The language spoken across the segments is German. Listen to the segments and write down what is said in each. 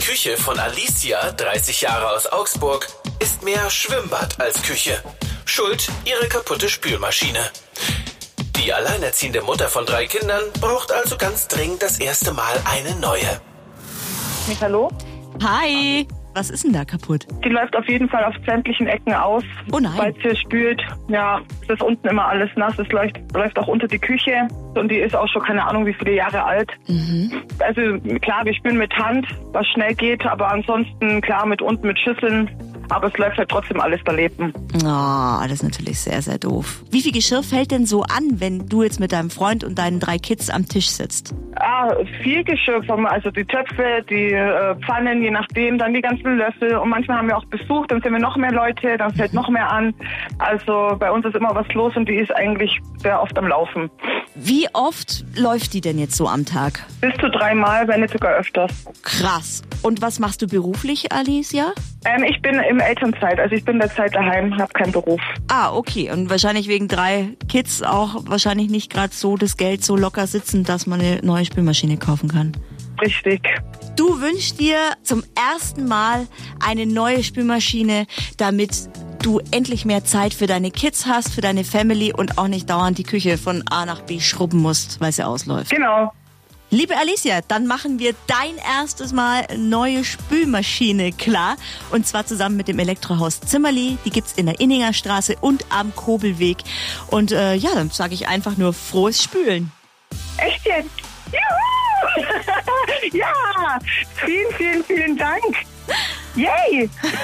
Küche von Alicia, 30 Jahre aus Augsburg, ist mehr Schwimmbad als Küche. Schuld ihre kaputte Spülmaschine. Die alleinerziehende Mutter von 3 Kindern braucht also ganz dringend das erste Mal eine neue. Hallo? Hi! Was ist denn da kaputt? Die läuft auf jeden Fall auf sämtlichen Ecken aus, Oh nein. weil sie spült. Ja, es ist unten immer alles nass. Es läuft auch unter die Küche und die ist auch schon keine Ahnung wie viele Jahre alt. Also klar, wir spülen mit Hand, was schnell geht, aber ansonsten klar mit Schüsseln. Aber es läuft halt trotzdem alles daneben. Oh, das ist natürlich sehr, sehr doof. Wie viel Geschirr fällt denn so an, wenn du jetzt mit deinem Freund und deinen 3 Kids am Tisch sitzt? Viel Geschirr, also die Töpfe, die Pfannen, je nachdem, dann die ganzen Löffel. Und manchmal haben wir auch Besuch, dann sind wir noch mehr Leute, dann fällt noch mehr an. Also bei uns ist immer was los und die ist eigentlich sehr oft am Laufen. Wie oft läuft die denn jetzt so am Tag? Bis zu 3 Mal, wenn nicht sogar öfters. Krass. Und was machst du beruflich, Alicia? Ich bin im Elternzeit, also ich bin derzeit daheim, habe keinen Beruf. Ah, okay. Und wahrscheinlich wegen 3 Kids auch wahrscheinlich nicht gerade so das Geld so locker sitzen, dass man eine neue Spülmaschine kaufen kann. Richtig. Du wünschst dir zum ersten Mal eine neue Spülmaschine, damit du endlich mehr Zeit für deine Kids hast, für deine Family und auch nicht dauernd die Küche von A nach B schrubben musst, weil sie ausläuft. Genau. Liebe Alicia, dann machen wir dein erstes Mal neue Spülmaschine klar. Und zwar zusammen mit dem Elektrohaus Zimmerli. Die gibt's in der Inninger Straße und am Kobelweg. Und ja, dann sage ich einfach nur frohes Spülen. Echt jetzt? Juhu! Ja! Vielen, vielen, vielen Dank. Yay!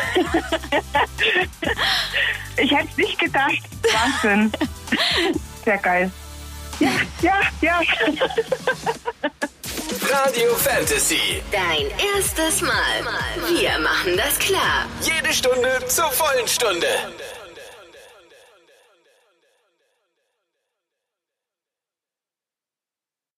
Ich hätte es nicht gedacht. Wahnsinn. Sehr geil. Ja. Radio Fantasy. Dein erstes Mal. Wir machen das klar. Jede Stunde zur vollen Stunde.